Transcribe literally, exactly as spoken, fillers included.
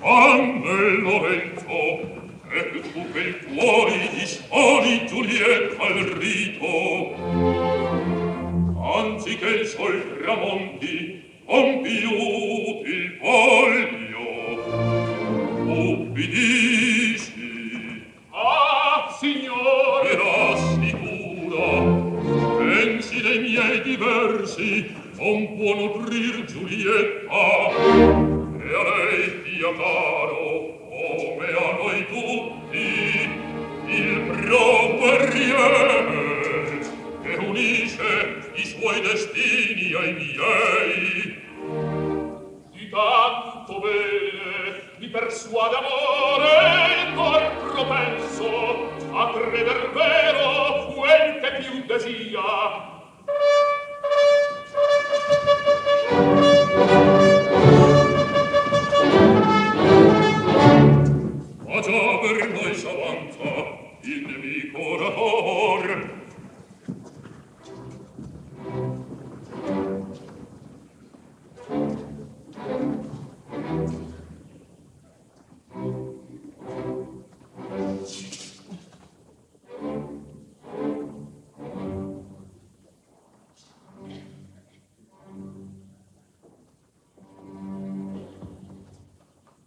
Anne Lorenzo, e tu per cuori disponi Giulietta al rito. Anziché il sol tramonti, compiuti il voglio, ubbidisci. Ah, signore! E rassicura, pensi dei miei diversi, non può nutrir Giulietta, e a lei sia caro, come a noi tutti, il pro guerrier, che unisce i suoi destini ai miei. Di tanto bene mi persuade amore il cor propenso a creder vero quel che più desia.